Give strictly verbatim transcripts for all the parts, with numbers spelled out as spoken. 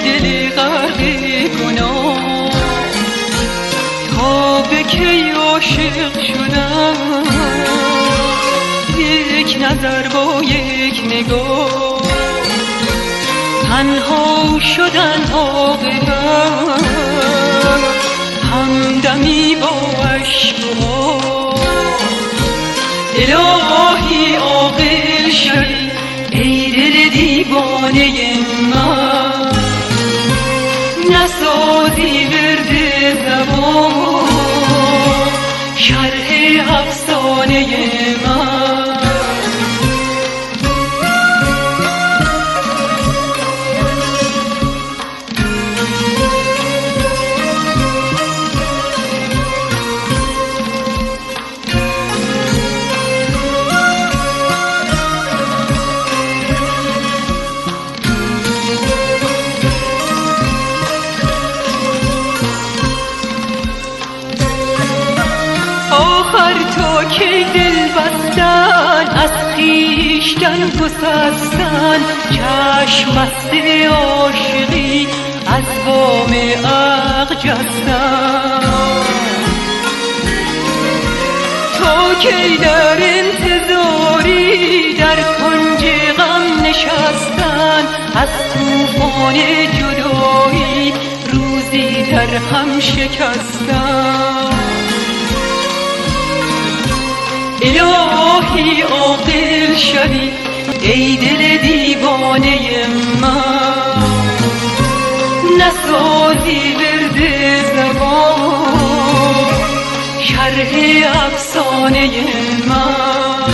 دل غرق گناه، تا به کی عاشق شدم، یک نظر با یک نگاه، تنها شدن عاقبت، همدمی با عشق و آه. الهی عاقل شوی ای دل دیوانه من، نسازی ورد زبان شرح افسانه من. آخر تا کی دل بستن، از خویشتن گسستن، چشم بسته عاشقی از وام عقل جستن. تا کی در انتظاری در کنج غم نشستن، از طوفان جدایی روزی در هم شکستن. الهی عاقل شوی ای دل دیوانه من، نسازی ورد زبان شرح افسانه من.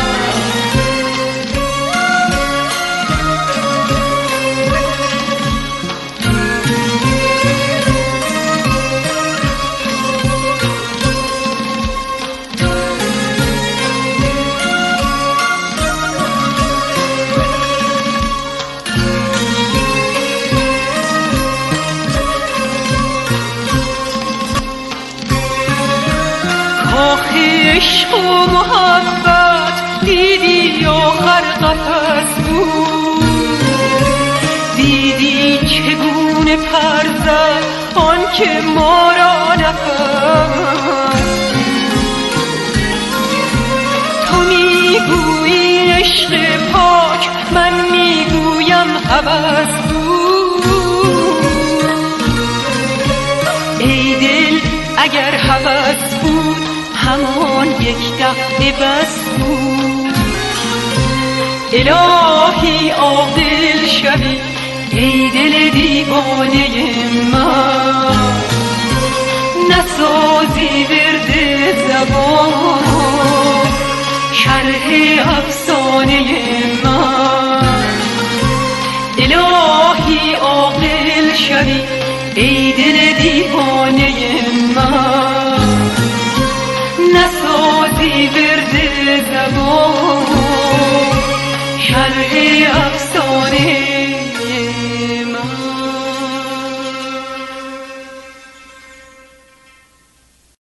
عشق و محبت دیدی آخر قفس بود، دیدی چگونه پر زد آن که ما را نفس. تو میگویی عشق پاک، من میگویم هوس بود. ای دل اگر هوس بود همان یک دفعه بس بود. الهی عاقل شوی ای دل دیوانه من، نسازی ورد زبان شرح افسانه من. الهی عاقل شوی ای دل دیوانه من،